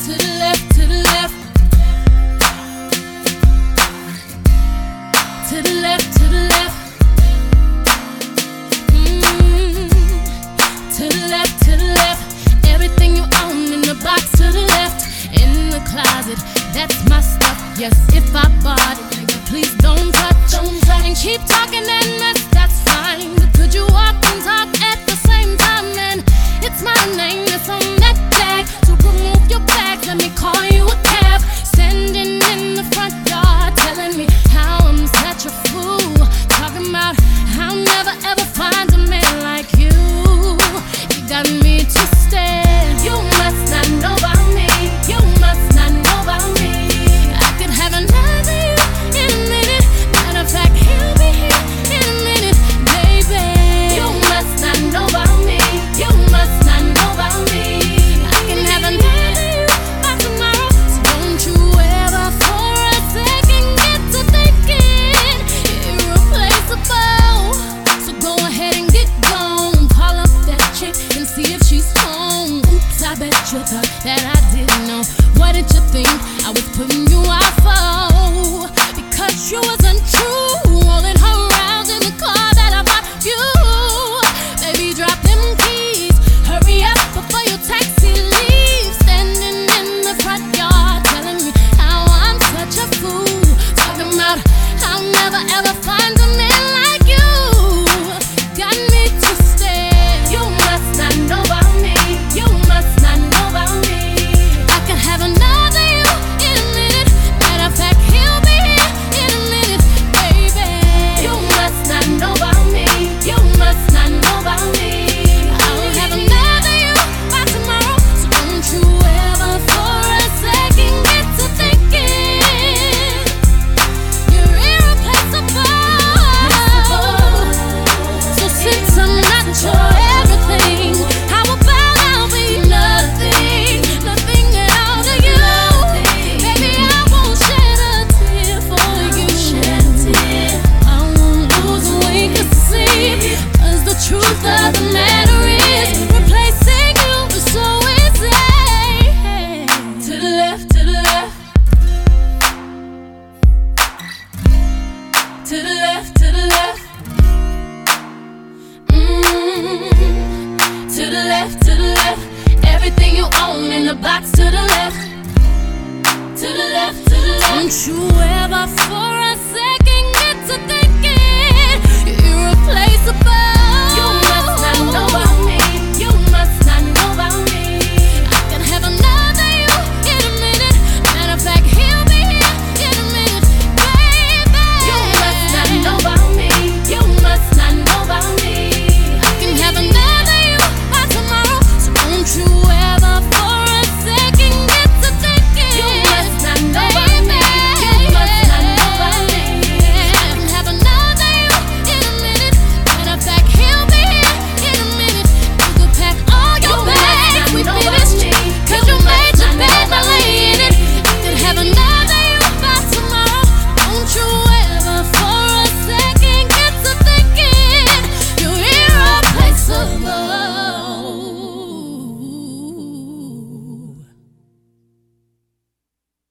to the left, to the left, to the left, to the left. To the left, to the left. Everything you own in the box to the left. In the closet, that's my stuff. Yes, if I bought it, nigga, please don't touch. And keep talking that mess, that's fine. But could you walk and talk at the same time? And it's my name that's on that tag. So remove your bags, let me call you a cab. Standing in the front yard, telling me how I'm such a fool. Talking about how I'll never ever find a man like you. You got me twisted. You must not know about me. You must not know about me. I could have another you in a minute. Matter of fact, he'll be here in a minute, baby. You must not know about me. You must not know about me. I can have another you by tomorrow. So don't you ever for a second get to thinking irreplaceable. So go ahead and get gone. Call up that chick and see if she's home. Oops, I bet you thought that I didn't know. What did you think I was putting you out for? Because you wasn't true, all in her